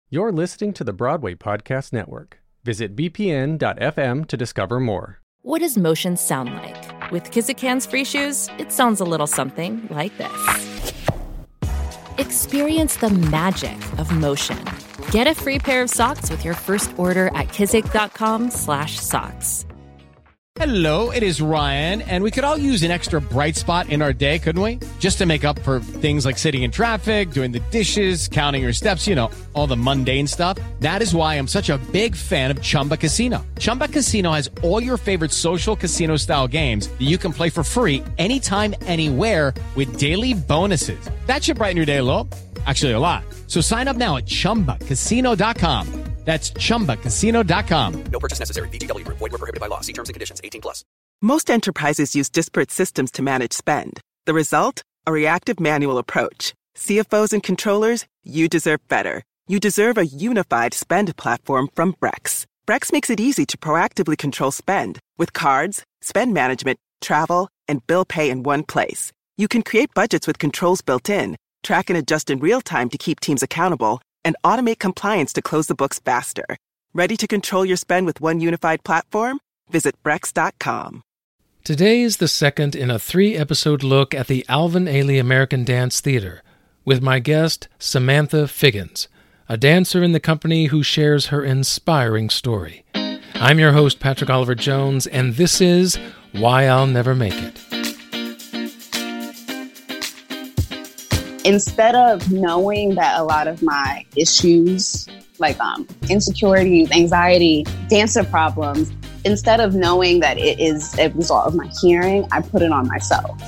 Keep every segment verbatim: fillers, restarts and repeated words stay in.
You're listening to the Broadway Podcast Network. Visit b p n dot f m to discover more. What does motion sound like? With Kizikans free shoes, it sounds a little something like this. Experience the magic of motion. Get a free pair of socks with your first order at kizik.com slash socks. Hello, it is Ryan, and we could all use an extra bright spot in our day, couldn't we? Just to make up for things like sitting in traffic, doing the dishes, counting your steps, you know, all the mundane stuff. That is why I'm such a big fan of Chumba Casino. Chumba Casino has all your favorite social casino-style games that you can play for free anytime, anywhere with daily bonuses. That should brighten your day a little. Actually, a lot. So sign up now at chumba casino dot com. That's chumba casino dot com. No purchase necessary. V G W. Void where prohibited by law. See terms and conditions. eighteen plus. Most enterprises use disparate systems to manage spend. The result? A reactive manual approach. C F Os and controllers, you deserve better. You deserve a unified spend platform from Brex. Brex makes it easy to proactively control spend with cards, spend management, travel, and bill pay in one place. You can create budgets with controls built in, track and adjust in real time to keep teams accountable, and automate compliance to close the books faster. Ready to control your spend with one unified platform? Visit brex dot com. Today is the second in a three-episode look at the Alvin Ailey American Dance Theater, with my guest, Samantha Figgins, a dancer in the company who shares her inspiring story. I'm your host, Patrick Oliver Jones, and this is Why I'll Never Make It. Instead of knowing that a lot of my issues, like um, insecurities, anxiety, dancer problems, instead of knowing that it is a result of my hearing, I put it on myself.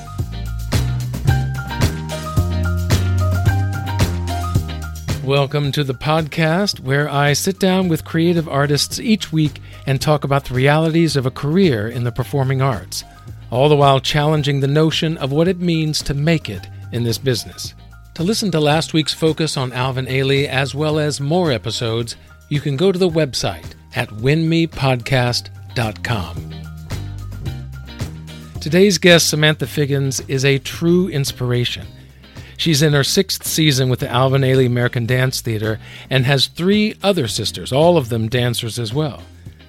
Welcome to the podcast where I sit down with creative artists each week and talk about the realities of a career in the performing arts, all the while challenging the notion of what it means to make it in this business. To listen to last week's focus on Alvin Ailey, as well as more episodes, you can go to the website at win me podcast dot com. Today's guest, Samantha Figgins, is a true inspiration. She's in her sixth season with the Alvin Ailey American Dance Theater and has three other sisters, all of them dancers as well.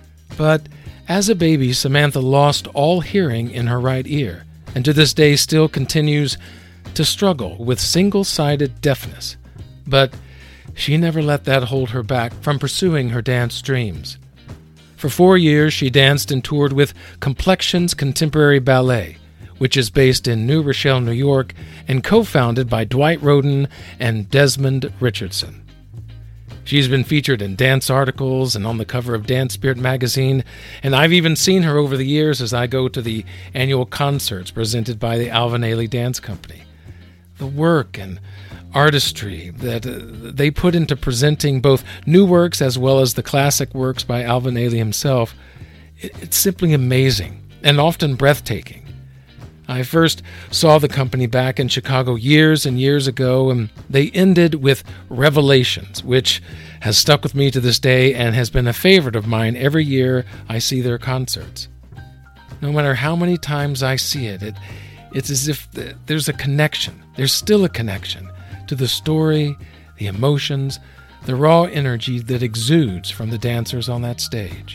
But as a baby, Samantha lost all hearing in her right ear, and to this day still continues to struggle with single-sided deafness, but she never let that hold her back from pursuing her dance dreams. For four years, she danced and toured with Complexions Contemporary Ballet, which is based in New Rochelle, New York, and co-founded by Dwight Rhoden and Desmond Richardson. She's been featured in dance articles and on the cover of Dance Spirit magazine, and I've even seen her over the years as I go to the annual concerts presented by the Alvin Ailey Dance Company. The work and artistry that uh, they put into presenting both new works as well as the classic works by Alvin Ailey himself, it, it's simply amazing and often breathtaking. I first saw the company back in Chicago years and years ago, and they ended with Revelations, which has stuck with me to this day and has been a favorite of mine every year I see their concerts. No matter how many times I see it, it it's as if there's a connection. There's still a connection to the story, the emotions, the raw energy that exudes from the dancers on that stage.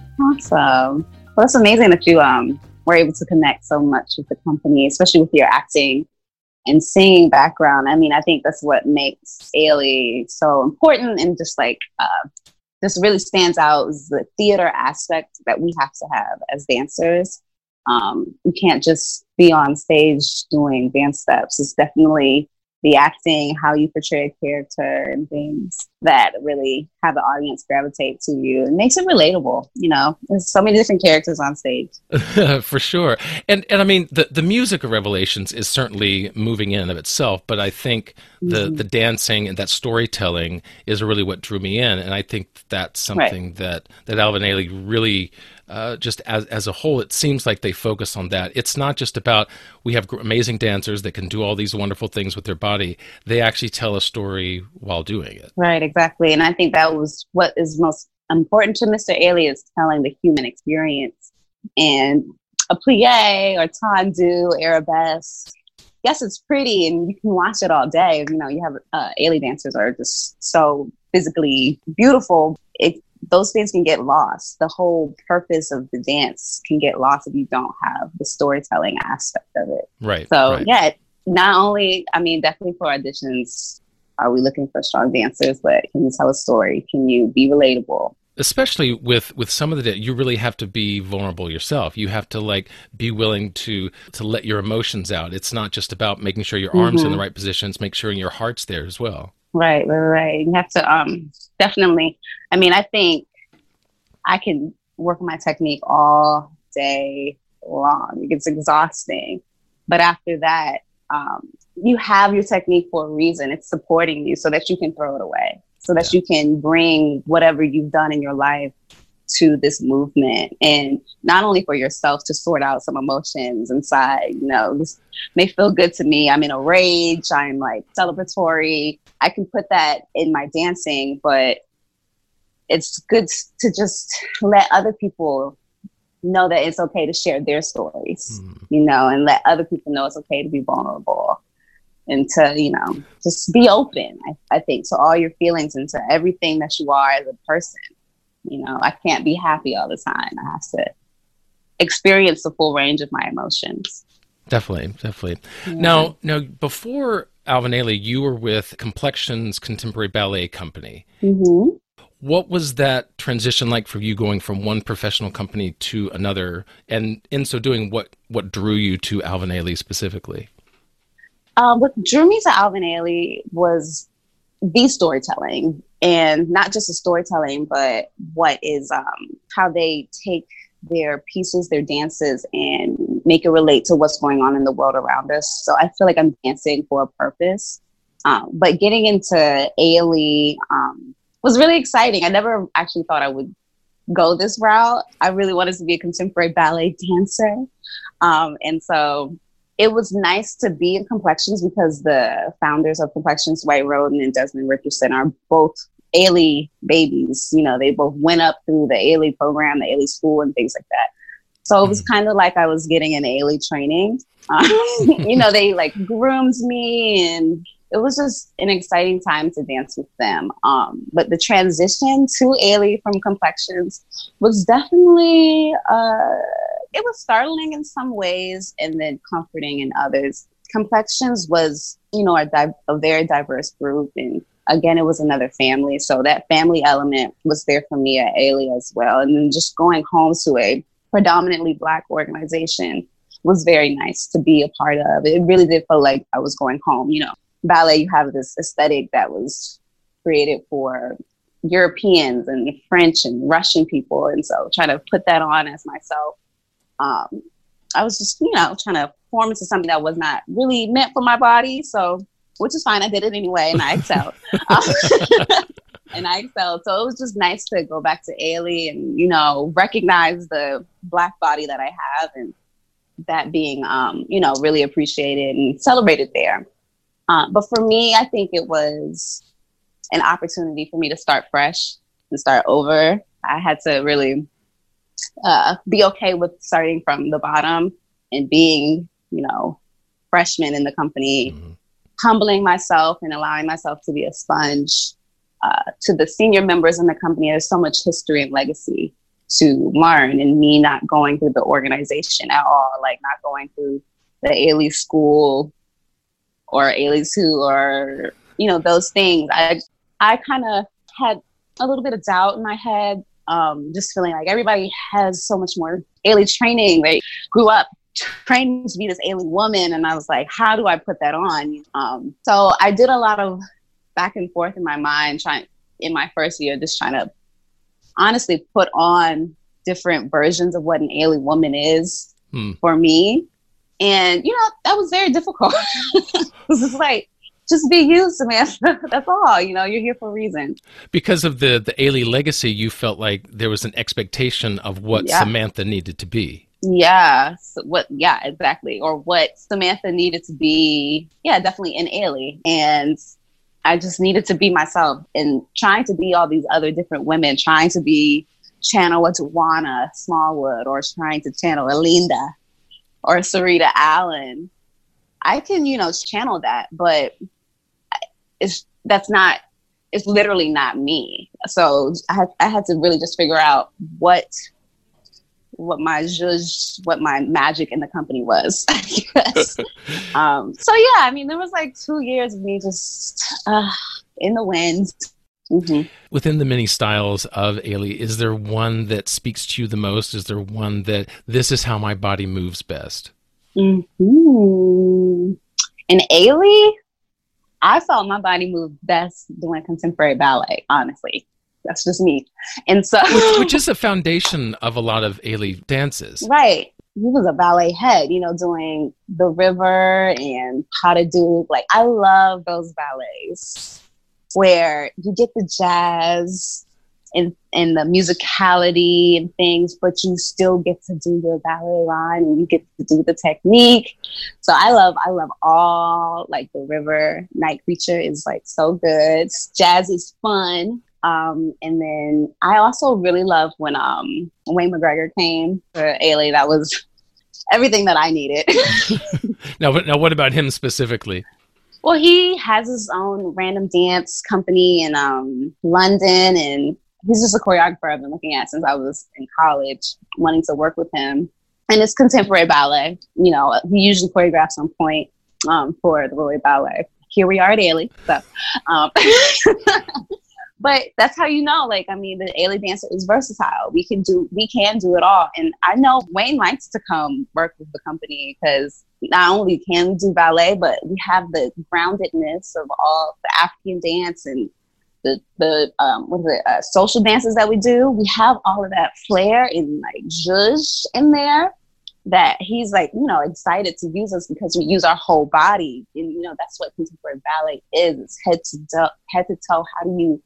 Awesome. Well, it's amazing that you um were able to connect so much with the company, especially with your acting and singing background. I mean, I think that's what makes Ailey so important, and just like uh, this really stands out is the theater aspect that we have to have as dancers. Um, you can't just be on stage doing dance steps. It's definitely the acting, how you portray a character, and things that really have the audience gravitate to you. It makes it relatable. You know, there's so many different characters on stage. For sure. And and I mean, the, the music of Revelations is certainly moving in and of itself, but I think the, mm-hmm. the dancing and that storytelling is really what drew me in. And I think that's something right. that, that Alvin Ailey really, uh, just as, as a whole, it seems like they focus on that. It's not just about, we have amazing dancers that can do all these wonderful things with their body. They actually tell a story while doing it. Right, exactly. And I think that was what is most important to Mister Ailey, is telling the human experience. And a plie or tendu, arabesque, yes, it's pretty and you can watch it all day. You know, you have uh, Ailey dancers are just so physically beautiful, it, those things can get lost. The whole purpose of the dance can get lost if you don't have the storytelling aspect of it. Right. So right. yeah, not only, I mean, definitely for auditions, are we looking for strong dancers, but can you tell a story? Can you be relatable? Especially with, with some of the, you really have to be vulnerable yourself. You have to like be willing to to let your emotions out. It's not just about making sure your arms Mm-hmm. are in the right positions, make sure your heart's there as well. Right, right, right. You have to um definitely. I mean, I think I can work on my technique all day long. It gets exhausting, but after that, um, you have your technique for a reason. It's supporting you so that you can throw it away, so that Yeah. you can bring whatever you've done in your life to this movement, and not only for yourself to sort out some emotions inside. You know, this may feel good to me. I'm in a rage. I'm like celebratory. I can put that in my dancing, but it's good to just let other people know that it's okay to share their stories, Mm. you know, and let other people know it's okay to be vulnerable and to, you know, just be open, I, I think, to all your feelings and to everything that you are as a person. You know, I can't be happy all the time. I have to experience the full range of my emotions. Definitely, definitely. Yeah. Now, now, before Alvin Ailey, you were with Complexions Contemporary Ballet Company. Mm-hmm. What was that transition like for you, going from one professional company to another? And in so doing, what, what drew you to Alvin Ailey specifically? Um, what drew me to Alvin Ailey was the storytelling, and not just the storytelling, but what is um, how they take their pieces, their dances, and make it relate to what's going on in the world around us. So I feel like I'm dancing for a purpose. Um, but getting into Ailey um, was really exciting. I never actually thought I would go this route. I really wanted to be a contemporary ballet dancer. Um, and so it was nice to be in Complexions because the founders of Complexions, Dwight Roden and Desmond Richardson, are both Ailey babies. You know, they both went up through the Ailey program, the Ailey school, and things like that. So it was Mm-hmm. kind of like I was getting an Ailey training. Um, you know, they like groomed me, and it was just an exciting time to dance with them. Um, but the transition to Ailey from Complexions was definitely, uh, it was startling in some ways and then comforting in others. Complexions was, you know, a, di- a very diverse group. And again, it was another family. So that family element was there for me at Ailey as well. And then just going home to a predominantly Black organization was very nice to be a part of. It really did feel like I was going home. You know, ballet, you have this aesthetic that was created for Europeans and French and Russian people. And so trying to put that on as myself, um, I was just, you know, trying to form into something that was not really meant for my body. So, which is fine. I did it anyway, and I excelled. um, and I excelled. So it was just nice to go back to Ailey and, you know, recognize the Black body that I have, and that being, um, you know, really appreciated and celebrated there. Um, but for me, I think it was an opportunity for me to start fresh and start over. I had to really uh, be okay with starting from the bottom and being, you know, freshman in the company, mm-hmm. humbling myself and allowing myself to be a sponge. Uh, to the senior members in the company, there's so much history and legacy to learn, and me not going through the organization at all, like not going through the Ailey school or Ailey's who, or, you know, those things. I I kind of had a little bit of doubt in my head, um, just feeling like everybody has so much more Ailey training. They grew up trained to be this Ailey woman, and I was like, how do I put that on? Um, so I did a lot of back and forth in my mind, trying in my first year, just trying to honestly put on different versions of what an Ailey woman is hmm. for me. And, you know, that was very difficult. It was just like, just be you, Samantha. That's all. You know, you're here for a reason. Because of the, the Ailey legacy, you felt like there was an expectation of what yeah. Samantha needed to be. Yeah. So what? Yeah, exactly. Or what Samantha needed to be. Yeah, definitely in Ailey. And I just needed to be myself, and trying to be all these other different women, trying to be channel a Tawana Smallwood, or trying to channel a Linda or Sarita Allen. I can, you know, channel that, but it's that's not it's literally not me. So I had, I had to really just figure out what what my zhuzh, what my magic in the company was. Yes. um, so yeah, I mean, there was like two years of me just uh, in the wind. Mm-hmm. Within the many styles of Ailey, is there one that speaks to you the most? Is there one that this is how my body moves best? Mm-hmm. In Ailey, I felt my body moved best doing contemporary ballet, honestly. That's just me. And so... which, which is the foundation of a lot of Ailey dances. Right. He was a ballet head, you know, doing The River and How to Do. Like, I love those ballets where you get the jazz and, and the musicality and things, but you still get to do your ballet line and you get to do the technique. So I love, I love all, like, The River. Night Creature is, like, so good. Jazz is fun. Um, and then I also really love when um, Wayne McGregor came for Ailey. That was everything that I needed. now, now, what about him specifically? Well, he has his own random dance company in um, London, and he's just a choreographer I've been looking at since I was in college, wanting to work with him. And it's contemporary ballet. You know, he usually choreographs on point um, for the Broadway Ballet. Here we are at Ailey. So, um, but that's how you know, like, I mean, the Ailey dancer is versatile. We can do, we can do it all. And I know Wayne likes to come work with the company because not only can we do ballet, but we have the groundedness of all the African dance and the, the um, what is it, uh, social dances that we do. We have all of that flair and like zhuzh in there that he's like, you know, excited to use us because we use our whole body. And, you know, that's what contemporary ballet is. It's head to toe, head to toe. How do you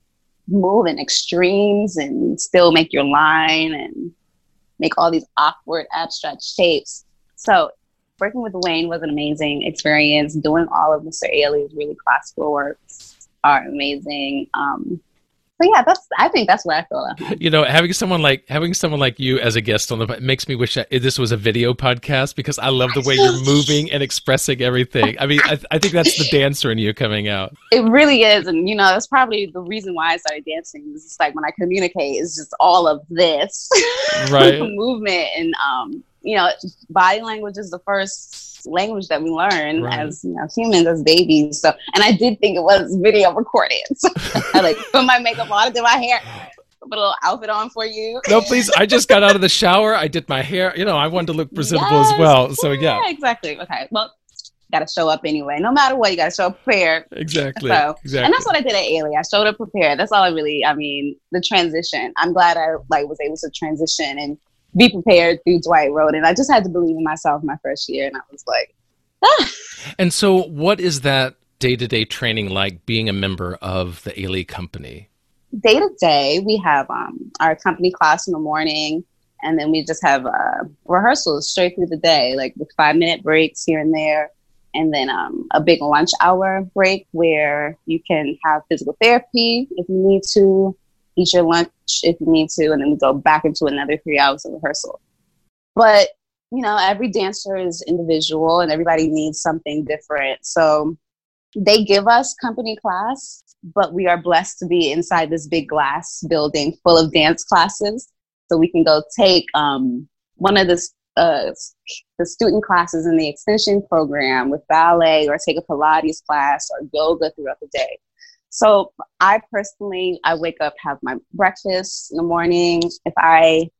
move in extremes and still make your line and make all these awkward abstract shapes? So working with Wayne was an amazing experience. Doing all of Mister Ailey's really classical works are amazing. Um, so yeah, that's. I think that's what I feel like. You know, having someone like having someone like you as a guest on the it makes me wish that this was a video podcast because I love the way you're moving and expressing everything. I mean, I, I think that's the dancer in you coming out. It really is, and you know, that's probably the reason why I started dancing. It's just like when I communicate, it's just all of this, right? Movement and um. You know, body language is the first language that we learn right. as you know, humans, as babies. So, and I did think it was video recorded. So I like put my makeup on, did my hair, put a little outfit on for you. No, please. I just got out of the shower. I did my hair. You know, I wanted to look presentable yes, as well. So yeah, yeah, exactly. Okay, well, got to show up anyway. No matter what, you got to show up prepared. Exactly. So, exactly. And that's what I did at Ailey. I showed up prepared. That's all I really. I mean, the transition. I'm glad I like was able to transition and be prepared through Dwight Road. And I just had to believe in myself my first year. And I was like, ah. And so what is that day-to-day training like being a member of the Ailey company? Day to day, we have um, our company class in the morning. And then we just have uh, rehearsals straight through the day, like with five minute breaks here and there. And then um, a big lunch hour break where you can have physical therapy if you need to. Eat your lunch if you need to, and then we go back into another three hours of rehearsal. But, you know, every dancer is individual and everybody needs something different. So they give us company class, but we are blessed to be inside this big glass building full of dance classes. So we can go take um, one of the, uh, the student classes in the extension program with ballet or take a Pilates class or yoga throughout the day. So I personally, I wake up, have my breakfast in the morning. If I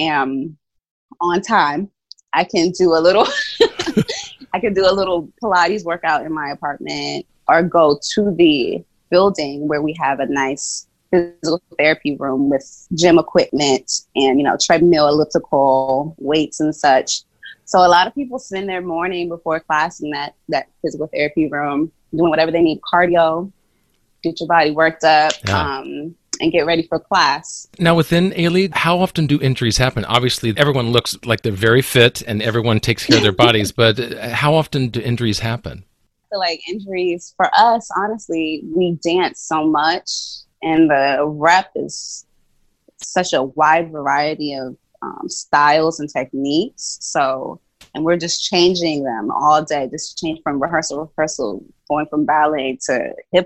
am on time, I can do a little, I can do a little Pilates workout in my apartment or go to the building where we have a nice physical therapy room with gym equipment and, you know, treadmill, elliptical, weights and such. So a lot of people spend their morning before class in that, that physical therapy room, doing whatever they need, cardio, get your body worked up, yeah. um, and get ready for class. Now within Ailey, how often do injuries happen? Obviously, everyone looks like they're very fit and everyone takes care of their bodies, but how often do injuries happen? I feel like injuries, for us, honestly, we dance so much and the rep is such a wide variety of um, styles and techniques. So, and we're just changing them all day, just change from rehearsal, rehearsal, going from ballet to hip hop.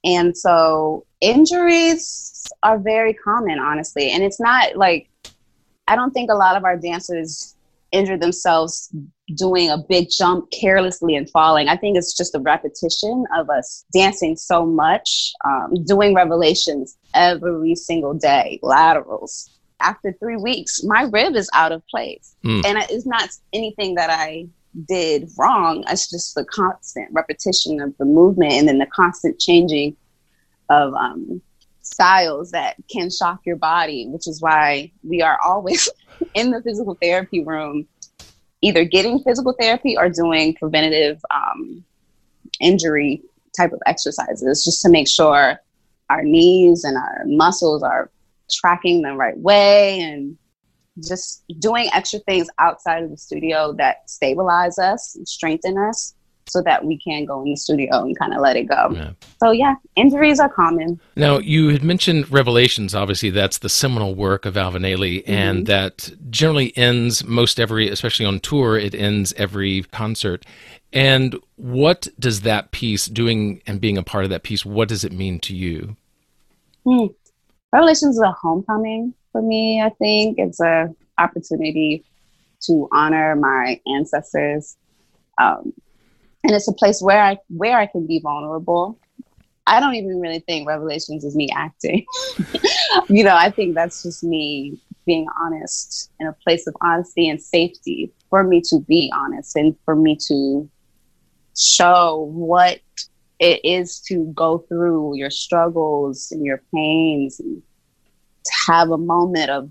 And so injuries are very common, honestly. And it's not like, I don't think a lot of our dancers injure themselves doing a big jump carelessly and falling. I think it's just a repetition of us dancing so much, um, doing revelations every single day, laterals. After three weeks, my rib is out of place. Mm. And it's not anything that I did wrong. It's just the constant repetition of the movement and then the constant changing of um, styles that can shock your body, which is why we are always in the physical therapy room, either getting physical therapy or doing preventative um, injury type of exercises, just to make sure our knees and our muscles are tracking the right way, and just doing extra things outside of the studio that stabilize us and strengthen us so that we can go in the studio and kind of let it go. Yeah. So yeah, injuries are common. Now, you had mentioned Revelations. Obviously, that's the seminal work of Alvin Ailey, mm-hmm. and that generally ends most every, especially on tour, it ends every concert. And what does that piece, doing and being a part of that piece, what does it mean to you? Hmm. Revelations is a homecoming for me, I think. It's an opportunity to honor my ancestors. Um, and it's a place where I where I can be vulnerable. I don't even really think Revelations is me acting. You know, I think that's just me being honest, in a place of honesty and safety for me to be honest and for me to show what it is to go through your struggles and your pains, and to have a moment of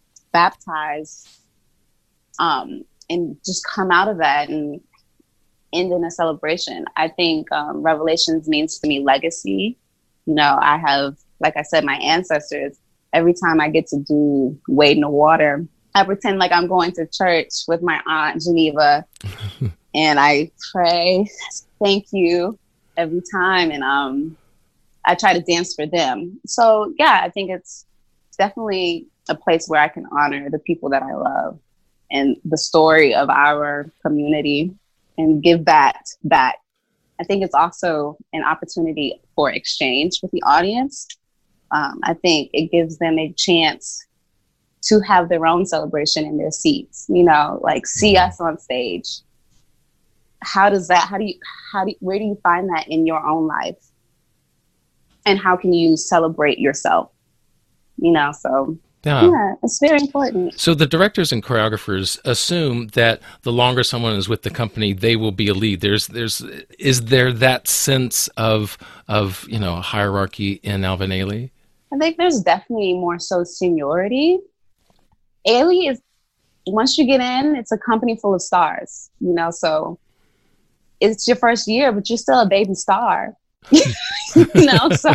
baptize um, and just come out of that and end in a celebration. I think um, Revelations means to me legacy. You know, I have, like I said, my ancestors. Every time I get to do Wade in the Water, I pretend like I'm going to church with my aunt Geneva and I pray, thank you, every time. And um, I try to dance for them. So yeah, I think it's definitely a place where I can honor the people that I love and the story of our community and give that back. I think it's also an opportunity for exchange with the audience. Um, I think it gives them a chance to have their own celebration in their seats, you know, like see us on stage. How does that, how do you, how do you, where do you find that in your own life? And how can you celebrate yourself? You know, so yeah. yeah, it's very important. So the directors and choreographers assume that the longer someone is with the company, they will be a lead. There's, there's, is there that sense of, of, you know, hierarchy in Alvin Ailey? I think there's definitely more so seniority. Ailey is, once you get in, it's a company full of stars, you know, so it's your first year, but you're still a baby star, you know, so,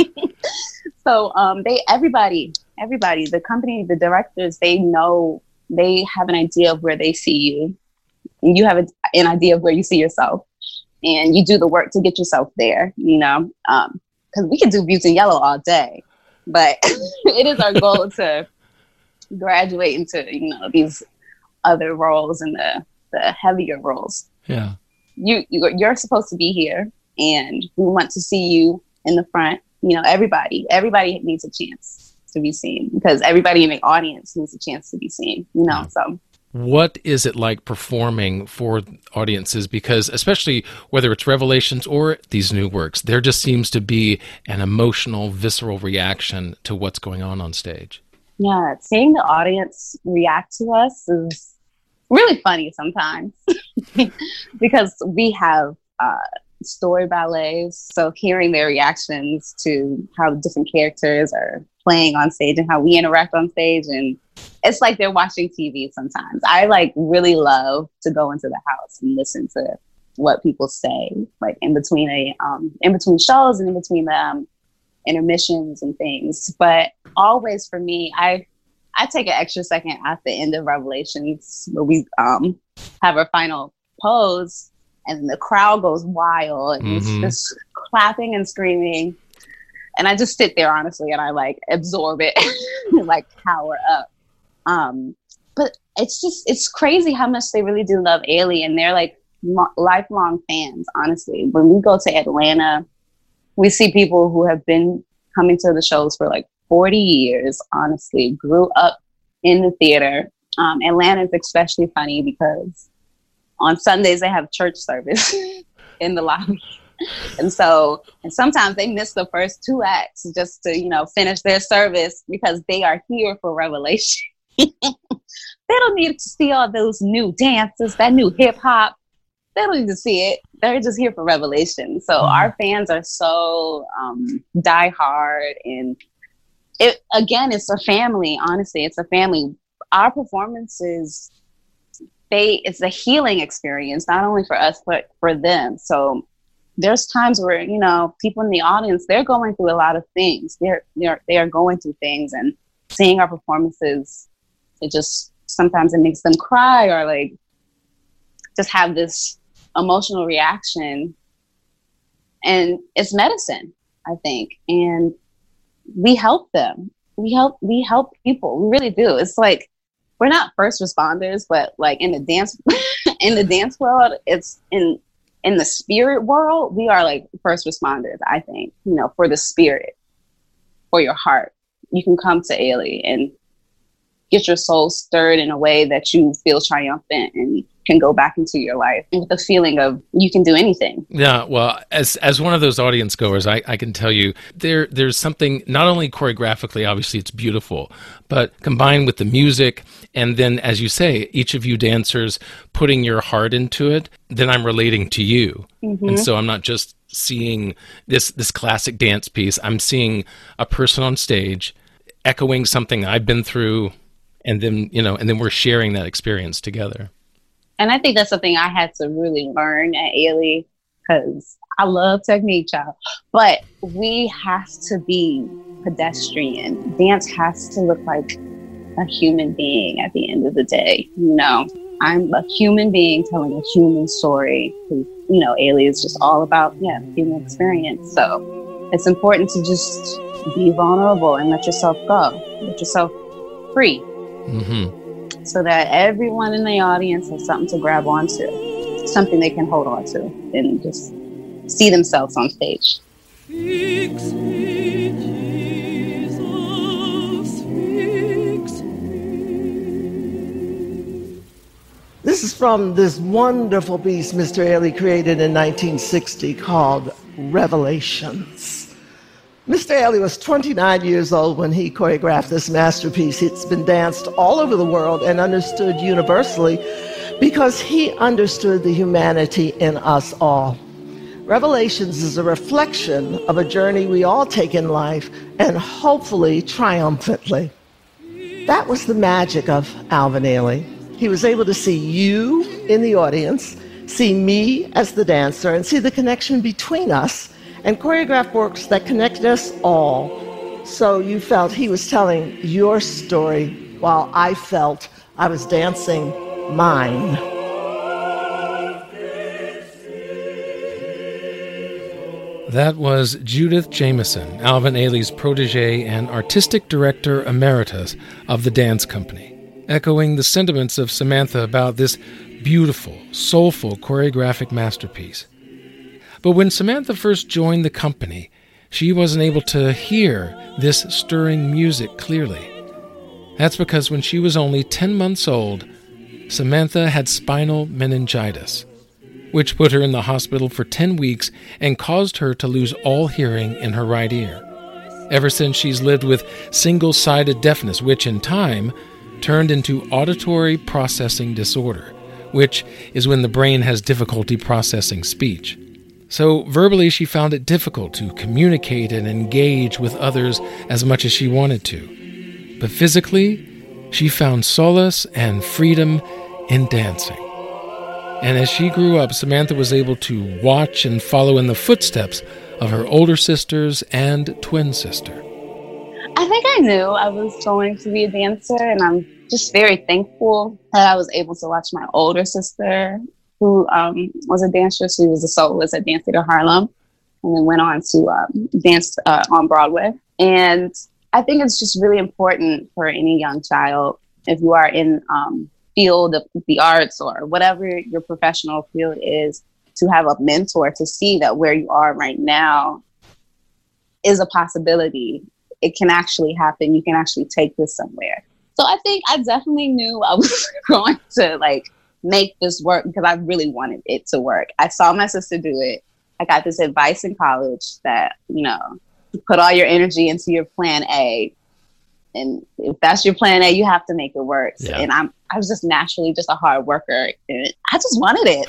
so um, they, everybody, everybody, the company, the directors, they know, they have an idea of where they see you, and you have a, an idea of where you see yourself, and you do the work to get yourself there, you know, um, because we can do Beauty and Yellow all day, but it is our goal to graduate into, you know, these other roles and the, the heavier roles. Yeah. You, you, you're supposed to be here, and we want to see you in the front. You know, everybody, everybody needs a chance to be seen, because everybody in the audience needs a chance to be seen, you know, yeah. so. What is it like performing for audiences? Because especially whether it's Revelations or these new works, there just seems to be an emotional, visceral reaction to what's going on on stage. Yeah, seeing the audience react to us is really funny sometimes because we have uh, story ballets. So hearing their reactions to how different characters are playing on stage and how we interact on stage, and it's like they're watching T V sometimes. I like really love to go into the house and listen to what people say, like in between a um, in between shows and in between the um, intermissions and things. But always for me, I I take an extra second at the end of Revelations where we um, have our final pose, and the crowd goes wild and mm-hmm. it's just clapping and screaming. And I just sit there, honestly, and I like absorb it and like power up. Um, but it's just, it's crazy how much they really do love Ailey, and they're like mo- lifelong fans, honestly. When we go to Atlanta we see people who have been coming to the shows for like forty years, honestly, grew up in the theater. Um, Atlanta is especially funny because on Sundays they have church service in the lobby. And so, and sometimes they miss the first two acts just to, you know, finish their service because they are here for Revelation. They don't need to see all those new dances, that new hip hop. They don't need to see it. They're just here for Revelation. So mm. our fans are so um, diehard, and it again, it's a family. Honestly, it's a family. Our performances, they it's a healing experience, not only for us but for them. So there's times where, you know, people in the audience, they're going through a lot of things. They're they're they are going through things, and seeing our performances, it just sometimes it makes them cry or like just have this emotional reaction. And it's medicine, I think. And we help them. We help we help people. We really do. It's like we're not first responders, but like in the dance in the dance world, it's in in the spirit world, we are like first responders, I think, you know, for the spirit, for your heart. You can come to Ailey and get your soul stirred in a way that you feel triumphant and can go back into your life with the feeling of you can do anything. Yeah, well, as as one of those audience goers, I, I can tell you there there's something, not only choreographically, obviously it's beautiful, but combined with the music, and then, as you say, each of you dancers putting your heart into it, then I'm relating to you. Mm-hmm. And so I'm not just seeing this this classic dance piece, I'm seeing a person on stage echoing something I've been through, and then, you know, and then we're sharing that experience together. And I think that's something I had to really learn at Ailey, because I love technique, child. But we have to be pedestrian. Dance has to look like a human being at the end of the day. You know, I'm a human being telling a human story. You know, Ailey is just all about, yeah, human experience. So it's important to just be vulnerable and let yourself go, let yourself free. Mm-hmm. So that everyone in the audience has something to grab onto, something they can hold on to and just see themselves on stage. Fix me, Jesus, fix me. This is from this wonderful piece Mister Ailey created in nineteen sixty called Revelations. Mister Ailey was twenty-nine years old when he choreographed this masterpiece. It's been danced all over the world and understood universally because he understood the humanity in us all. Revelations is a reflection of a journey we all take in life, and hopefully triumphantly. That was the magic of Alvin Ailey. He was able to see you in the audience, see me as the dancer, and see the connection between us, and choreograph works that connected us all. So you felt he was telling your story while I felt I was dancing mine. That was Judith Jamison, Alvin Ailey's protege and artistic director emeritus of the dance company, echoing the sentiments of Samantha about this beautiful, soulful choreographic masterpiece. But when Samantha first joined the company, she wasn't able to hear this stirring music clearly. That's because when she was only ten months old, Samantha had spinal meningitis, which put her in the hospital for ten weeks and caused her to lose all hearing in her right ear. Ever since, she's lived with single-sided deafness, which in time turned into auditory processing disorder, which is when the brain has difficulty processing speech. So verbally, she found it difficult to communicate and engage with others as much as she wanted to. But physically, she found solace and freedom in dancing. And as she grew up, Samantha was able to watch and follow in the footsteps of her older sisters and twin sister. I think I knew I was going to be a dancer, and I'm just very thankful that I was able to watch my older sister, who um, was a dancer. She was a soloist at Dance Theater Harlem, and then went on to um, dance uh, on Broadway. And I think it's just really important for any young child, if you are in um, field of the arts or whatever your professional field is, to have a mentor to see that where you are right now, is a possibility. It can actually happen. You can actually take this somewhere. So I think I definitely knew I was going to like make this work because I really wanted it to work. I saw my sister do it. I got this advice in college that, you know, put all your energy into your plan A. And if that's your plan A, you have to make it work. Yeah. And I'm, I was just naturally just a hard worker. And I just wanted it.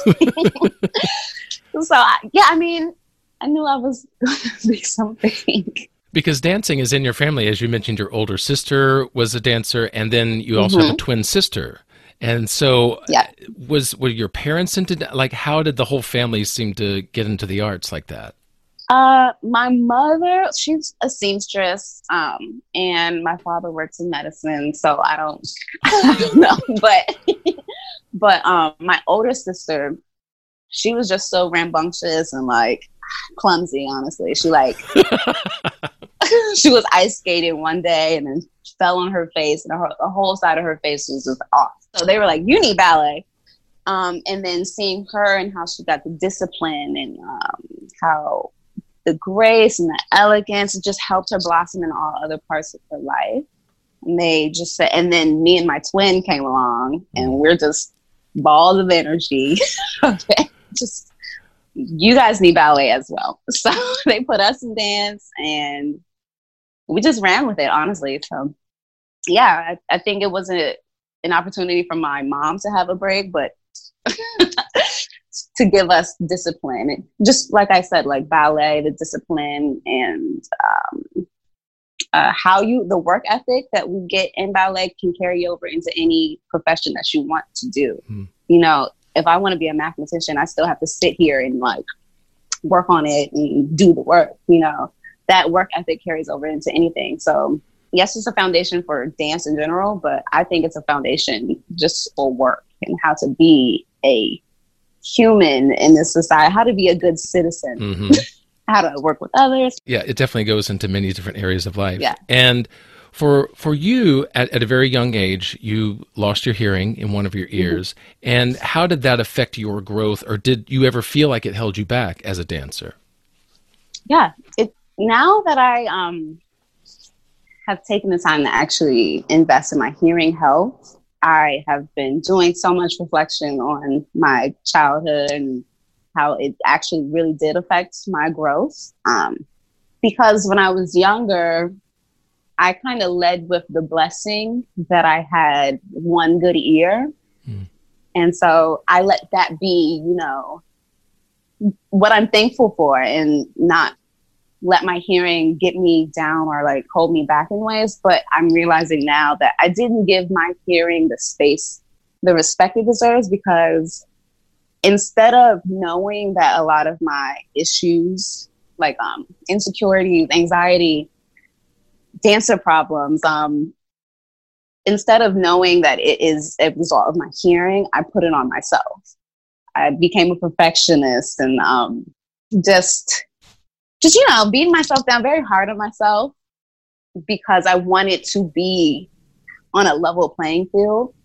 So, so I, yeah, I mean, I knew I was going to be something. Because dancing is in your family. As you mentioned, your older sister was a dancer, and then you also mm-hmm. have a twin sister. And so yeah. was were your parents into, like, how did the whole family seem to get into the arts like that? Uh, my mother, she's a seamstress, um, and my father works in medicine, so I don't, I don't know. But, but um, my older sister, she was just so rambunctious and, like, clumsy, honestly. She, like, she was ice skating one day and then fell on her face, and her, the whole side of her face was just off. So they were like, you need ballet. Um, and then seeing her and how she got the discipline and um, how the grace and the elegance, it just helped her blossom in all other parts of her life. And they just said, and then me and my twin came along, and we're just balls of energy. Okay, just, you guys need ballet as well. So they put us in dance, and we just ran with it, honestly. So yeah, I, I think it was a, an opportunity for my mom to have a break, but to give us discipline. And just like I said, like ballet, the discipline, and um, uh, how you, the work ethic that we get in ballet can carry over into any profession that you want to do. Mm. You know, if I want to be a mathematician, I still have to sit here and like work on it and do the work. You know, that work ethic carries over into anything. So yes, it's a foundation for dance in general, but I think it's a foundation just for work and how to be a human in this society, how to be a good citizen, mm-hmm. how to work with others. Yeah, it definitely goes into many different areas of life. Yeah. And for for you, at, at a very young age, you lost your hearing in one of your ears. Mm-hmm. And how did that affect your growth, or did you ever feel like it held you back as a dancer? Yeah. It, now that I um, have taken the time to actually invest in my hearing health, I have been doing so much reflection on my childhood and how it actually really did affect my growth. Um, because when I was younger, I kind of led with the blessing that I had one good ear. Mm. And so I let that be, you know, what I'm thankful for, and not let my hearing get me down or like hold me back in ways. But I'm realizing now that I didn't give my hearing the space, the respect it deserves, because instead of knowing that a lot of my issues, like um, insecurities, anxiety, dancer problems, um, instead of knowing that it is a result of my hearing, I put it on myself. I became a perfectionist and um, just... Just, you know, beating myself down, very hard on myself, because I wanted to be on a level playing field.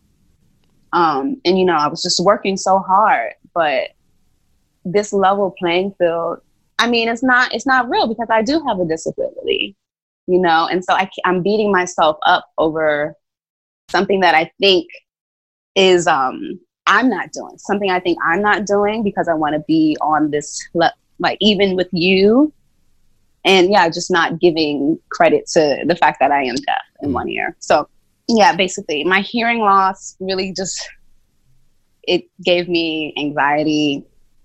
Um, and, you know, I was just working so hard, but this level playing field, I mean, it's not, it's not real, because I do have a disability, you know? And so I, I'm beating myself up over something that I think is, um, I'm not doing, something I think I'm not doing, because I want to be on this, le- like, even with you. And yeah, just not giving credit to the fact that I am deaf in one ear. So yeah, basically my hearing loss really just, it gave me anxiety.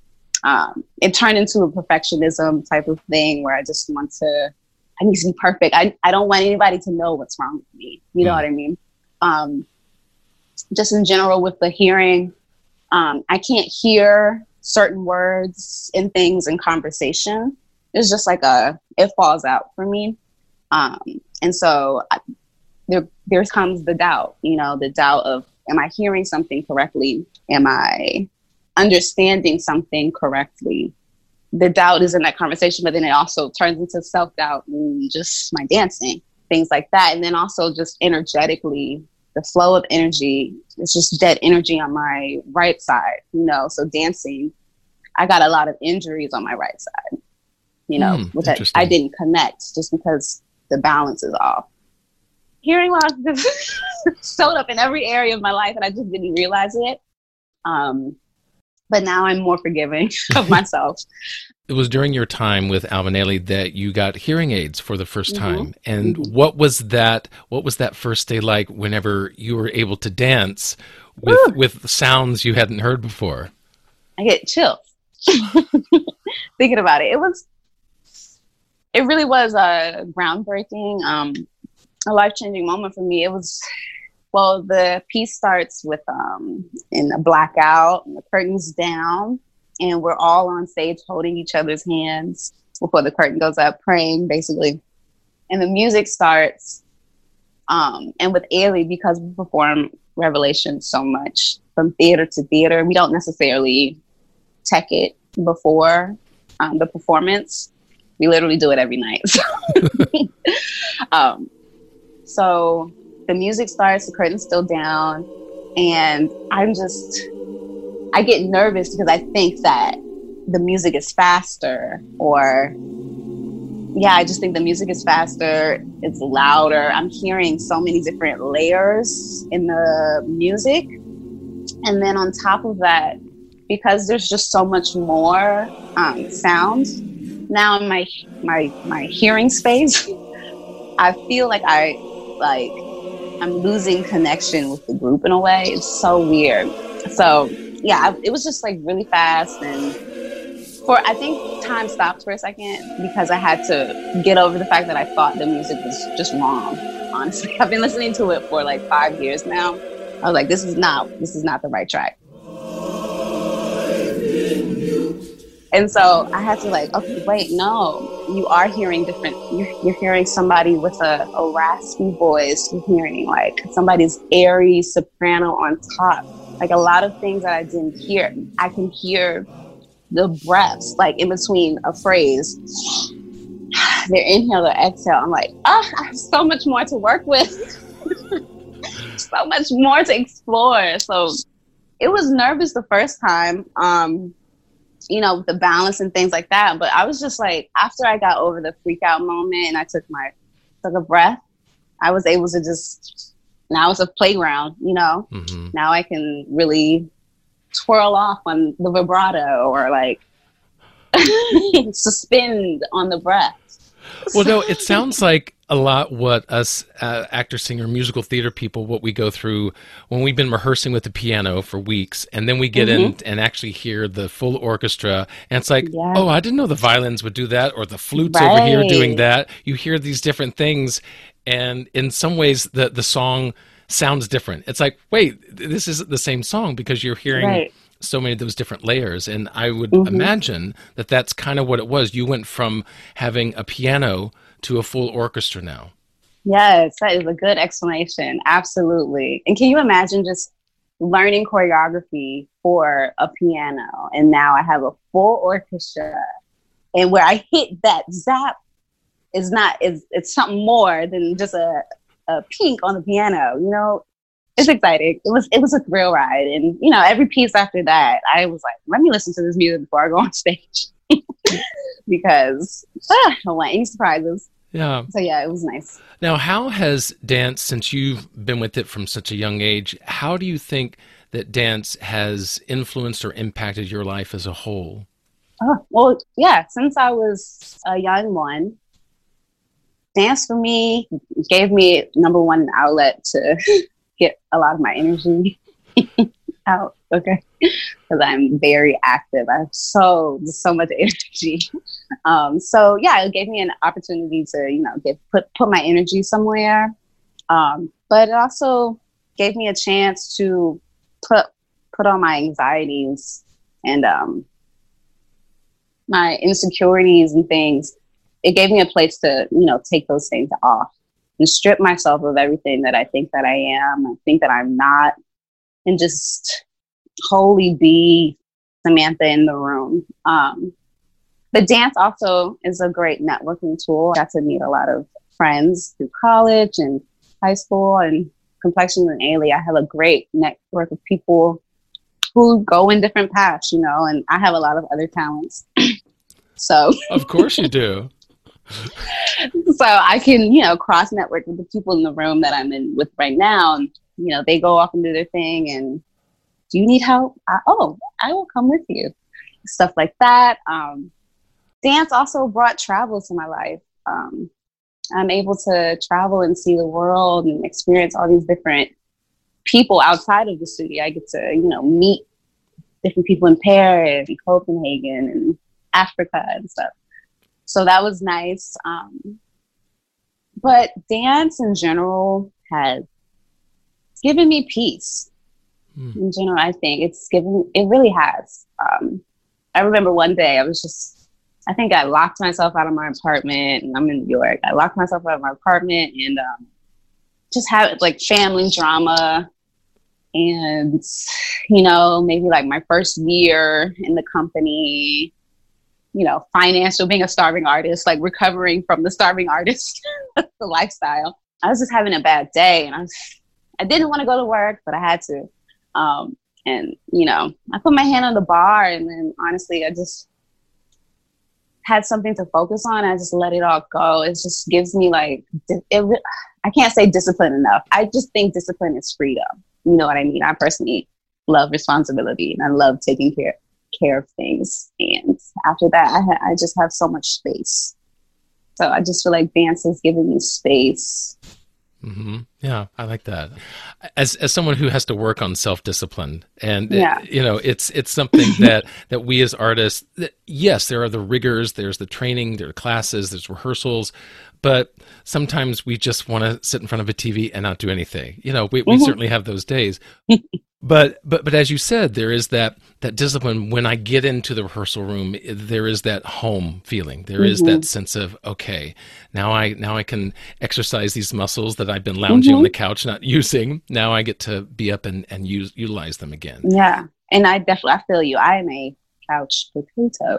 Um, it turned into a perfectionism type of thing where I just want to, I need to be perfect. I, I don't want anybody to know what's wrong with me. You know mm. what I mean? Um, just in general with the hearing, um, I can't hear certain words and things in conversation. It's just like a, it falls out for me. Um, and so I, there, there comes the doubt, you know, the doubt of, am I hearing something correctly? Am I understanding something correctly? The doubt is in that conversation, but then it also turns into self-doubt and just my dancing, things like that. And then also just energetically, the flow of energy, it's just dead energy on my right side, you know, so dancing, I got a lot of injuries on my right side. you know, Mm, which I, I didn't connect just because the balance is off. Hearing loss just showed up in every area of my life and I just didn't realize it. Um, but now I'm more forgiving of myself. It was during your time with Alvin Ailey that you got hearing aids for the first Mm-hmm. time. And Mm-hmm. what was that what was that first day like whenever you were able to dance with Woo! with sounds you hadn't heard before? I get chills thinking about it. It was, it really was a groundbreaking, um, a life-changing moment for me. It was, well, the piece starts with um, in a blackout and the curtains down. And we're all on stage holding each other's hands before the curtain goes up, praying, basically. And the music starts. Um, and with Ailey, because we perform Revelation so much from theater to theater, we don't necessarily tech it before um, the performance. We literally do it every night. um, so the music starts, the curtain's still down, and I'm just... I get nervous because I think that the music is faster, or yeah, I just think the music is faster. It's louder. I'm hearing so many different layers in the music. And then on top of that, because there's just so much more um, sound now in my, my, my hearing space, I feel like I, like I'm losing connection with the group in a way. It's so weird. So yeah, it was just like really fast, and for I think time stopped for a second because I had to get over the fact that I thought the music was just wrong. Honestly, I've been listening to it for like five years now. I was like, this is not this is not the right track. And so I had to like, okay, wait, no, you are hearing different. You're, you're hearing somebody with a, a raspy voice. You're hearing like somebody's airy soprano on top. Like a lot of things that I didn't hear. I can hear the breaths, like in between a phrase. Their inhale, their exhale. I'm like, oh, I have so much more to work with. So much more to explore. So it was nervous the first time, um, you know, with the balance and things like that. But I was just like, after I got over the freak out moment and I took my, took a breath, I was able to just... Now it's a playground, you know. Mm-hmm. Now I can really twirl off on the vibrato or like suspend on the breath. Well, no, it sounds like a lot what us uh, actor, singer, musical theater people, what we go through when we've been rehearsing with the piano for weeks, and then we get mm-hmm. in and actually hear the full orchestra, and it's like, yeah. oh, I didn't know the violins would do that, or the flutes right. over here doing that. You hear these different things, and in some ways, the the song sounds different. It's like, wait, this isn't the same song because you're hearing right. so many of those different layers. And I would mm-hmm. imagine that that's kind of what it was. You went from having a piano to a full orchestra now. Yes, that is a good explanation. Absolutely. And can you imagine just learning choreography for a piano, and now I have a full orchestra, and where I hit that zap is not is it's something more than just a, a pink on the piano, you know. It's exciting. It was it was a thrill ride, and you know, every piece after that, I was like, let me listen to this music before I go on stage, because ah, I don't want any surprises. Yeah. So yeah, it was nice. Now, how has dance, since you've been with it from such a young age, how do you think that dance has influenced or impacted your life as a whole? Oh, well, yeah, since I was a young one, dance for me gave me, number one, an outlet to get a lot of my energy out, okay? Because I'm very active. I have so, so much energy. Um, so, yeah, it gave me an opportunity to, you know, get put, put my energy somewhere. Um, but it also gave me a chance to put put all my anxieties and um, my insecurities and things. It gave me a place to, you know, take those things off and strip myself of everything that I think that I am, I think that I'm not, and just wholly be Samantha in the room. Um, but dance also is a great networking tool. I got to meet a lot of friends through college and high school, and Complexions and Ailey. I have a great network of people who go in different paths, you know, and I have a lot of other talents. So of course you do. So I can, you know, cross network with the people in the room that I'm in with right now. And, you know, they go off and do their thing. And do you need help? I, oh, I will come with you. Stuff like that. Um, dance also brought travel to my life. Um, I'm able to travel and see the world and experience all these different people outside of the studio. I get to, you know, meet different people in Paris and Copenhagen and Africa and stuff. So that was nice. Um, but dance in general has given me peace. Mm. In general, I think it's given, it really has. Um, I remember one day I was just, I think I locked myself out of my apartment, and I'm in New York. I locked myself out of my apartment and um, just had like family drama. And, you know, maybe like my first year in the company, you know, financial, being a starving artist, like recovering from the starving artist, the lifestyle. I was just having a bad day, and I was, I didn't want to go to work, but I had to. Um, and, you know, I put my hand on the bar, and then honestly, I just had something to focus on. I just let it all go. It just gives me like, it, I can't say discipline enough. I just think discipline is freedom. You know what I mean? I personally love responsibility, and I love taking care care of things. And after that, I, ha- I just have so much space. So I just feel like dance has given me space. Mm-hmm. Yeah, I like that. As as someone who has to work on self-discipline, and yeah. it, you know, it's it's something that that we as artists, that, yes, there are the rigors, there's the training, there are classes, there's rehearsals, but sometimes we just want to sit in front of a T V and not do anything. You know, we, we mm-hmm. certainly have those days. But but but as you said, there is that that discipline. When I get into the rehearsal room, there is that home feeling. There mm-hmm. is that sense of, okay, now I now I can exercise these muscles that I've been lounging mm-hmm. on the couch not using. Now I get to be up and and use utilize them again. Yeah, and I definitely I feel you. I am a couch potato,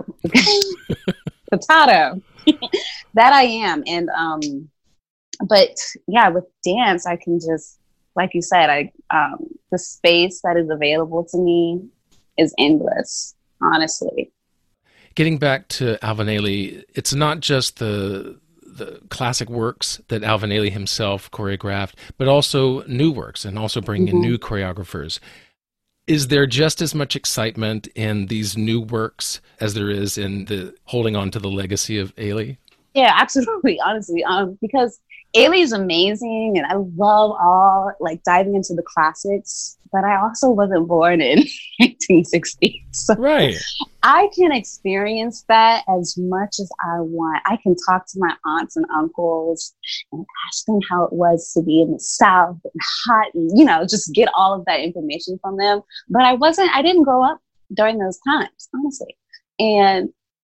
potato. That I am, and um, but yeah, with dance, I can just. Like you said, I um, the space that is available to me is endless, honestly. Getting back to Alvin Ailey, it's not just the the classic works that Alvin Ailey himself choreographed, but also new works and also bringing mm-hmm. in new choreographers. Is there just as much excitement in these new works as there is in the holding on to the legacy of Ailey? Yeah, absolutely, honestly, um, because Ailey is amazing, and I love all like diving into the classics, but I also wasn't born in nineteen sixty. So right. I can experience that as much as I want. I can talk to my aunts and uncles and ask them how it was to be in the South and hot, and, you know, just get all of that information from them. But I wasn't, I didn't grow up during those times, honestly. And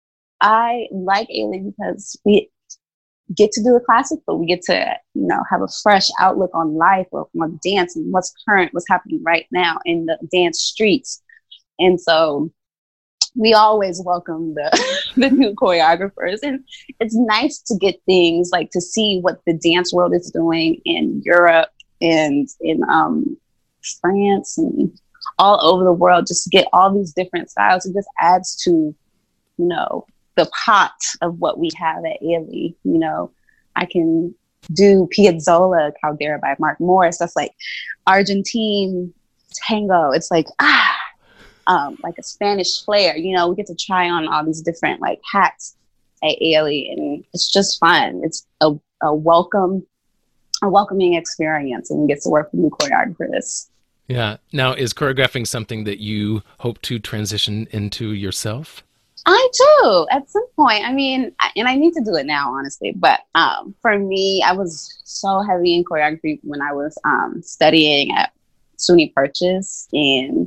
I like Ailey because we get to do a classic, but we get to, you know, have a fresh outlook on life or from dance and what's current, what's happening right now in the dance streets. And so we always welcome the, the new choreographers. And it's nice to get things like to see what the dance world is doing in Europe and in um, France and all over the world, just to get all these different styles. It just adds to, you know, the pot of what we have at Ailey. You know, I can do Piazzolla Caldera by Mark Morris. That's like Argentine tango. It's like, ah, um, like a Spanish flair. You know, we get to try on all these different like hats at Ailey, and it's just fun. It's a, a welcome, a welcoming experience, and we get to work with new choreographers. Yeah. Now, is choreographing something that you hope to transition into yourself? I do at some point. I mean, and I need to do it now, honestly. But um, for me, I was so heavy in choreography when I was um, studying at SUNY Purchase. And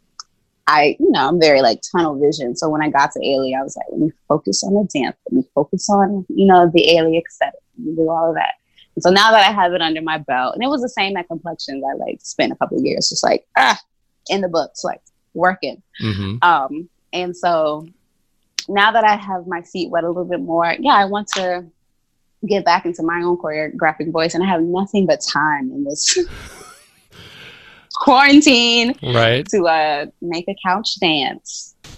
I, you know, I'm very like tunnel vision. So when I got to Ailey, I was like, let me focus on the dance. Let me focus on, you know, the Ailey aesthetic. Let me do all of that. And so now that I have it under my belt, and it was the same at Complexions, I like spent a couple of years just like, ah, in the books, like working. Mm-hmm. Um, and so now that I have my feet wet a little bit more, yeah, I want to get back into my own choreographic voice, and I have nothing but time in this quarantine right. to uh, make a couch dance.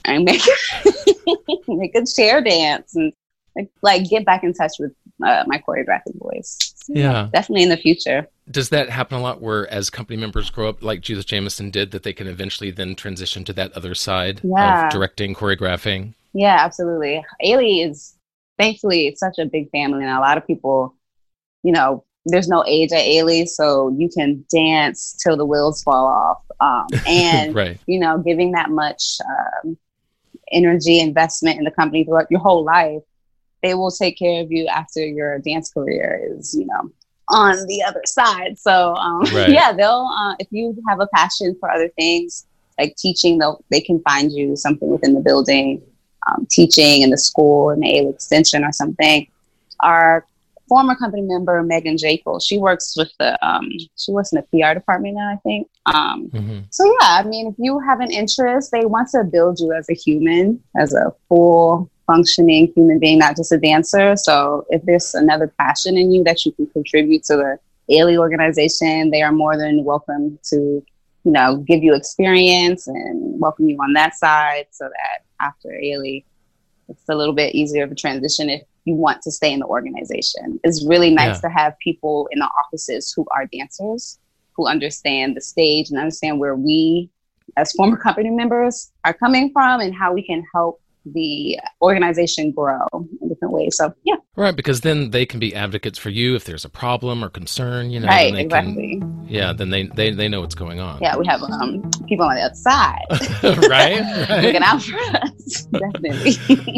and make make a chair dance and like, like get back in touch with uh, my choreographic voice. So, Yeah. definitely in the future. Does that happen a lot where as company members grow up, like Judith Jamison did, that they can eventually then transition to that other side Yeah. of directing, choreographing? Yeah, absolutely. Ailey is thankfully it's such a big family, and a lot of people, you know, there's no age at Ailey, so you can dance till the wheels fall off. Um, and Right. you know, giving that much um, energy investment in the company throughout your whole life, they will take care of you after your dance career is, you know, on the other side. So um, Right. yeah, they'll uh, if you have a passion for other things like teaching, they'll they can find you something within the building, um, teaching in the school in the Ailey Extension or something. Our former company member Megan Jekyll, she works with the um, she works in the P R department now, I think. Um, Mm-hmm. so yeah, I mean, if you have an interest, they want to build you as a human, as a full functioning human being, not just a dancer. So if there's another passion in you that you can contribute to the Ailey organization, they are more than welcome to, you know, give you experience and welcome you on that side, so that after Ailey, it's a little bit easier of a transition if you want to stay in the organization. It's really nice Yeah. to have people in the offices who are dancers, who understand the stage and understand where we as former company members are coming from and how we can help the organization grow in different ways. So yeah. Right, because then they can be advocates for you if there's a problem or concern, you know. Right, then they exactly. Can, yeah, then they, they, they know what's going on. Yeah, we have um, people on the other side right, right. looking out for us. Definitely.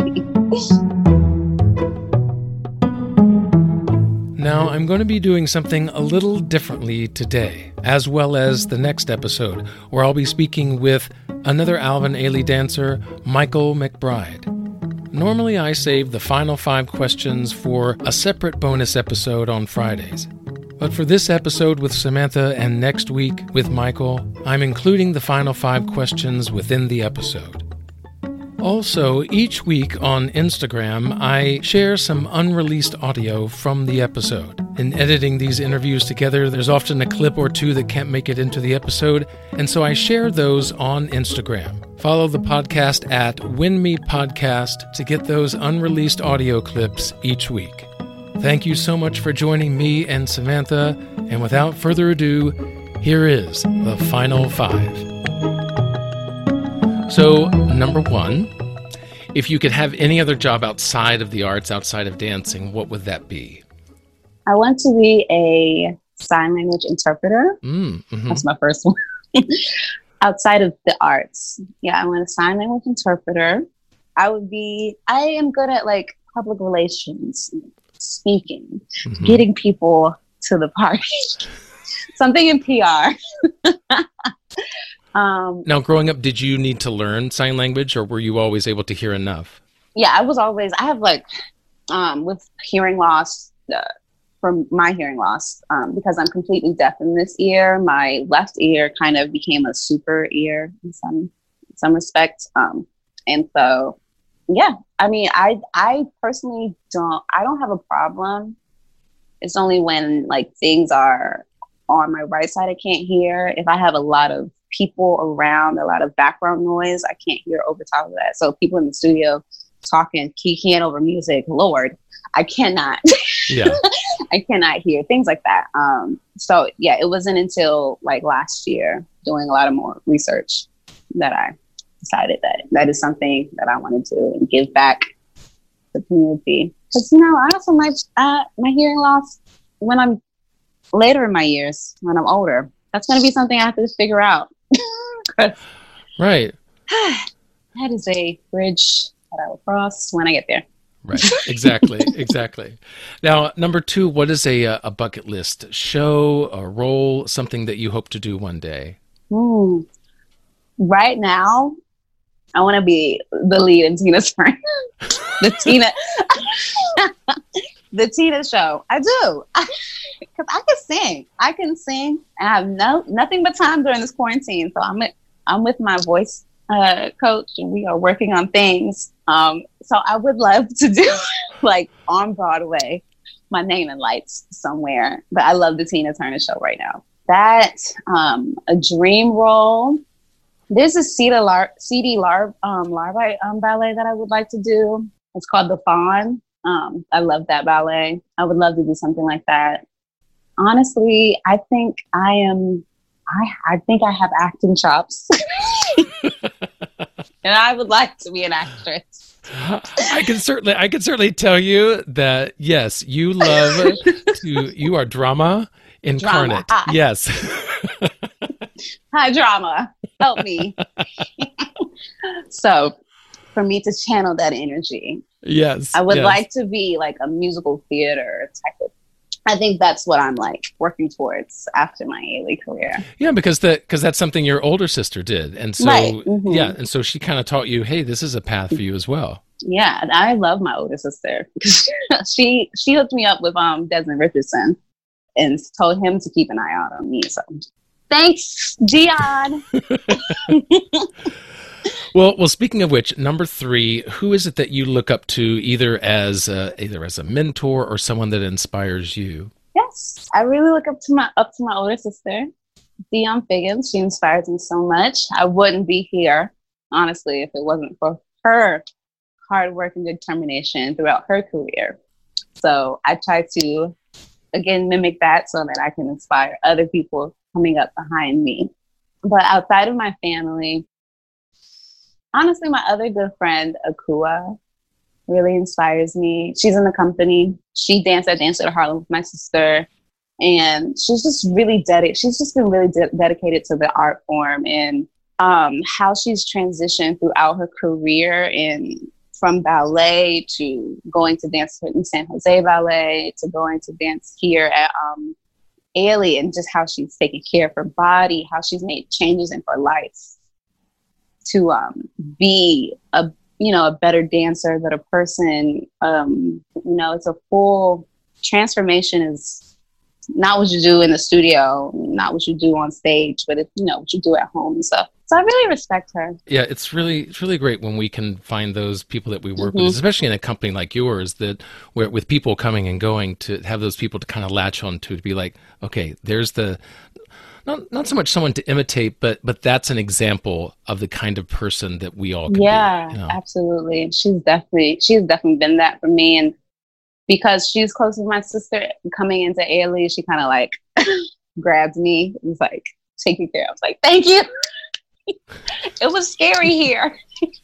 Now, I'm going to be doing something a little differently today, as well as the next episode, where I'll be speaking with another Alvin Ailey dancer, Michael McBride. Normally, I save the final five questions for a separate bonus episode on Fridays. But for this episode with Samantha and next week with Michael, I'm including the final five questions within the episode. Also, each week on Instagram, I share some unreleased audio from the episode. In editing these interviews together, there's often a clip or two that can't make it into the episode, and so I share those on Instagram. Follow the podcast at Win Me Podcast to get those unreleased audio clips each week. Thank you so much for joining me and Samantha, and without further ado, here is the final five. So, number one, if you could have any other job outside of the arts, outside of dancing, what would that be? I want to be a sign language interpreter. Mm, mm-hmm. That's my first one. Outside of the arts. Yeah, I want a sign language interpreter. I would be, I am good at like public relations, speaking, Mm-hmm. getting people to the party. Something in P R. Um, Now, growing up, did you need to learn sign language, or were you always able to hear enough? yeah, I was always, I have like, um, with hearing loss, uh, from my hearing loss, um, because I'm completely deaf in this ear, my left ear kind of became a super ear in some, in some respect. Um, and so, yeah, I mean, I, I personally don't, I don't have a problem. It's only when like things are on my right side, I can't hear. If I have a lot of people around, a lot of background noise, I can't hear over top of that. So people in the studio talking, keying over music, Lord, I cannot, Yeah. I cannot hear things like that. Um, so yeah, it wasn't until like last year doing a lot of more research that I decided that that is something that I wanted to give back to the community. Because, you know, I also my, uh, my hearing loss when I'm later in my years, when I'm older, that's going to be something I have to figure out. Right. That is a bridge that I will cross when I get there. Right. Exactly. Exactly. Now, number two, what is a a bucket list show, a role, something that you hope to do one day? Hmm. Right now, I want to be the lead in Tina's Turner. the Tina, the Tina show. I do, because I can sing. I can sing. I have no nothing but time during this quarantine, so I'm I'm with my voice uh, coach, and we are working on things. Um, so I would love to do like on Broadway, my name in lights somewhere. But I love the Tina Turner show right now. That um, a dream role. There's a C D lar- C D lar- um, larvae um, ballet that I would like to do. It's called The Fawn. Um, I love that ballet. I would love to do something like that. Honestly, I think I am, I, I think I have acting chops. And I would like to be an actress. I can certainly, I can certainly tell you that yes, you love to. You are drama incarnate. Drama. Yes. Hi, drama. Help me. So, for me to channel that energy, yes, I would yes. like to be like a musical theater type of. I think that's what I'm like working towards after my Ailey career. Yeah, because that because that's something your older sister did, and so Right. Mm-hmm. yeah, and so she kind of taught you, hey, this is a path for you as well. Yeah, and I love my older sister. she she hooked me up with um Desmond Richardson and told him to keep an eye out on me. So thanks, Dion. Well, well. Speaking of which, number three, who is it that you look up to, either as a, either as a mentor or someone that inspires you? Yes, I really look up to my up to my older sister, Dion Figgins. She inspires me so much. I wouldn't be here, honestly, if it wasn't for her hard work and determination throughout her career. So I try to, again, mimic that so that I can inspire other people coming up behind me. But outside of my family, honestly, my other good friend, Akua, really inspires me. She's in the company. She danced at Dance at Harlem with my sister. And she's just really dedicated. She's just been really de- dedicated to the art form and um, how she's transitioned throughout her career, and from ballet to going to dance in San Jose Ballet to going to dance here at um, Ailey, and just how she's taken care of her body, how she's made changes in her life to um, be a you know a better dancer, that a person um, you know it's a full transformation. Is not what you do in the studio, not what you do on stage, but it's, you know, what you do at home and stuff. So I really respect her. Yeah, it's really it's really great when we can find those people that we work Mm-hmm. with, especially in a company like yours, that where with people coming and going, to have those people to kind of latch on to, to be like, okay, there's the not not so much someone to imitate, but but that's an example of the kind of person that we all could Yeah, be. You know? absolutely. She's definitely she's definitely been that for me, and because she's close with my sister, coming into Ailey, she kind of like grabbed me. It was like, take me care. I was like, thank you. It was scary here.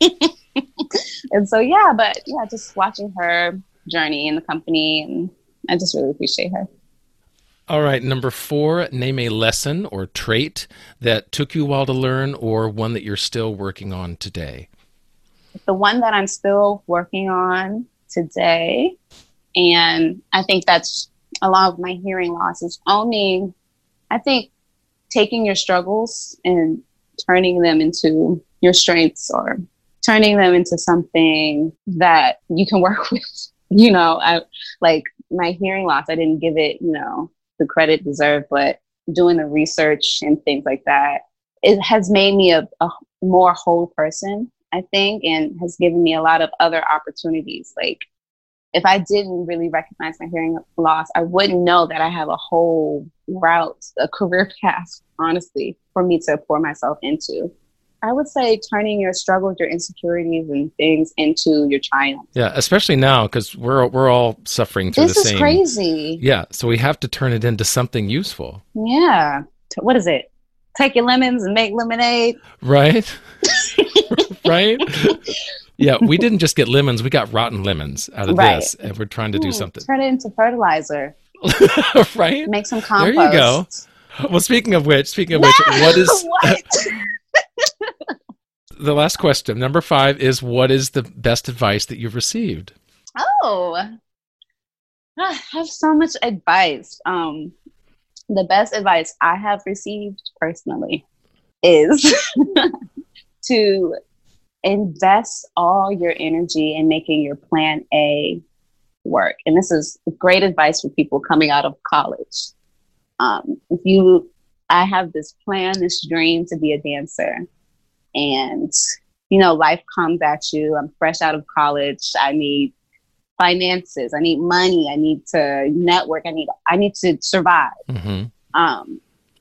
And so, yeah, but yeah, just watching her journey in the company, and I just really appreciate her. All right, number four, name a lesson or trait that took you a while to learn, or one that you're still working on today. The one that I'm still working on today, and I think that's a lot of my hearing loss, is owning, I think, taking your struggles and turning them into your strengths, or turning them into something that you can work with. You know, I like my hearing loss, I didn't give it, you know, the credit it deserved, but doing the research and things like that, it has made me a, a more whole person, I think, and has given me a lot of other opportunities. Like, if I didn't really recognize my hearing loss, I wouldn't know that I have a whole route, a career path, honestly, for me to pour myself into. I would say turning your struggles, your insecurities and things into your triumph. Yeah, especially now, because we're we're all suffering through This the is same. crazy. Yeah, so we have to turn it into something useful. Yeah. T- What is it? Take your lemons and make lemonade. Right? Right? Yeah, we didn't just get lemons, we got rotten lemons out of Right. this, and we're trying to do Hmm, something. Turn it into fertilizer. Right? Make some compost. There you go. Well, speaking of which, speaking of which, what is What? the last question? Number five is, what is the best advice that you've received? Oh, I have so much advice. Um, the best advice I have received personally is to invest all your energy in making your plan A work. And this is great advice for people coming out of college. Um, if you, I have this plan, this dream to be a dancer, and, you know, life comes at you. I'm fresh out of college. I need finances. I need money. I need to network. I need, I need to survive. Mm-hmm. Um,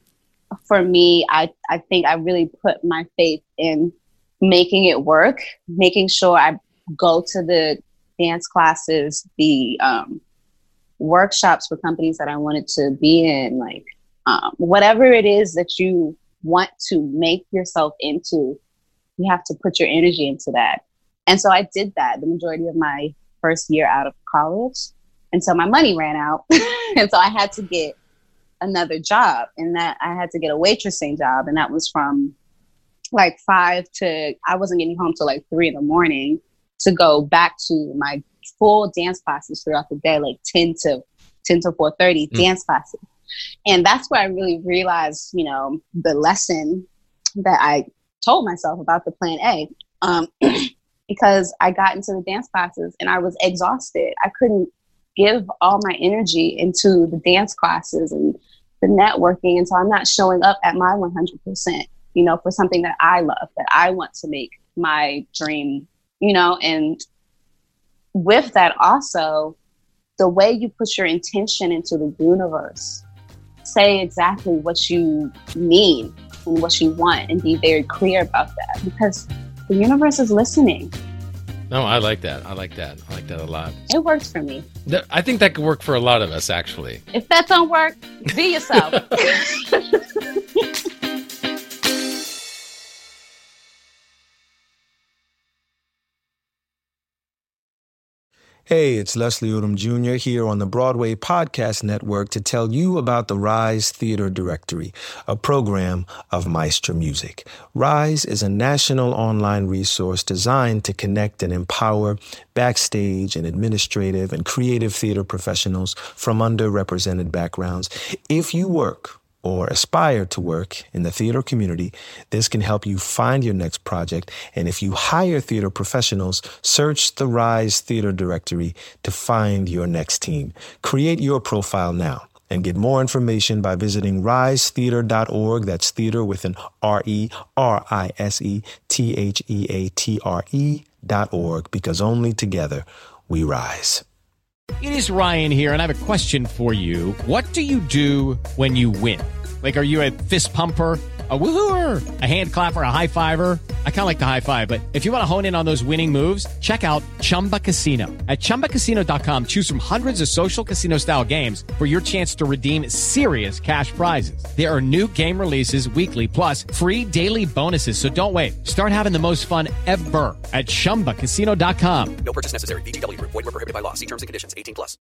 for me, I, I think I really put my faith in making it work, making sure I go to the dance classes, the um, workshops for companies that I wanted to be in, like um, whatever it is that you want to make yourself into, you have to put your energy into that. And so I did that the majority of my first year out of college until my money ran out. And so I had to get another job, and that I had to get a waitressing job. And that was from like five to, I wasn't getting home till like three in the morning to go back to my full dance classes throughout the day, like ten to four thirty mm. dance classes. And that's where I really realized, you know, the lesson that I told myself about the plan A. Um, because I got into the dance classes and I was exhausted. I couldn't give all my energy into the dance classes and the networking. And so I'm not showing up at my one hundred percent, you know, for something that I love, that I want to make my dream, you know. And with that also, the way you put your intention into the universe, say exactly what you mean and what you want, and be very clear about that, because the universe is listening. No, I like that. I like that. I like that a lot. It works for me. Th- I think that could work for a lot of us, actually. If that don't work, be yourself. Hey, it's Leslie Odom Junior here on the Broadway Podcast Network to tell you about the Rise Theater Directory, a program of Maestro Music. Rise is a national online resource designed to connect and empower backstage and administrative and creative theater professionals from underrepresented backgrounds. If you work or aspire to work in the theater community, this can help you find your next project. And if you hire theater professionals, search the Rise Theater Directory to find your next team. Create your profile now and get more information by visiting rise theater dot org. That's theater with an R E, R I S E, T H E A T R E dot org, because only together we rise. It is Ryan here, and I have a question for you. What do you do when you win? Like, are you a fist pumper, a woo-hooer, a hand clapper, a high-fiver? I kind of like the high-five, but if you want to hone in on those winning moves, check out Chumba Casino. At chumba casino dot com, choose from hundreds of social casino-style games for your chance to redeem serious cash prizes. There are new game releases weekly, plus free daily bonuses, so don't wait. Start having the most fun ever at chumba casino dot com. No purchase necessary. V G W Group. Void where prohibited by law. See terms and conditions. eighteen plus.